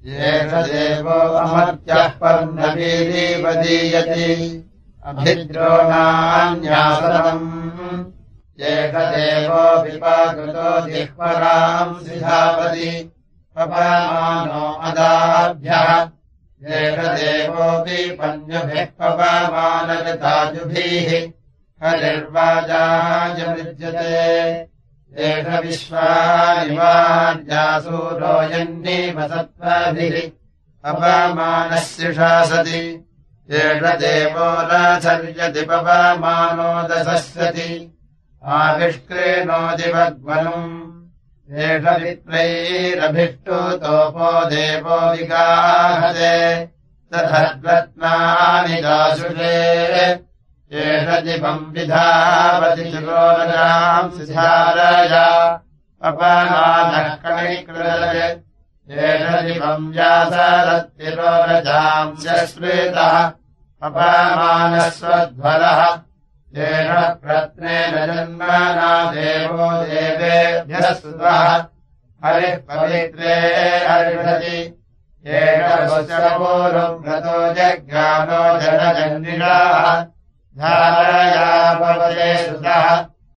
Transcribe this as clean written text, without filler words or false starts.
येष देवो अमर्त्यः पर्णवीरीवदीयति अभिद्रोणान्यासनम् येष देवो विपाकृतो जिह्वराम् सिधापति पवमानो अदाभ्यः येष देवोऽपि पन्युभिः पवमानगताजुभिः हरिर्वाजायमृज्यते येष विश्वानिवार्यासूरो यन्नीवसत्त्वाभिः पवमानस्य शासति येष देवो रथर्यति पवमानो दशस्यति आविष्क्रेणो दिवग्वनुम् येष विप्रैरभिष्टुतोपो देवो विगाहते तथद्रत्नानि दाशुषे येष दिवम् विधावति चिरोरजाम् सिधारय अपमानः कणिकृतय येष दिवम् व्यासरत्तिरोरजाम् स्मृतः अपमानः स्वध्वरः येष प्रत्नेन जन्मना देवो देवेभ्यः स्तुतः हरिः पवित्रे हर्षति येष वत्सपूर्वम् व्रतो जज्ञानो जनजन्निषाः धारया भवते सुतः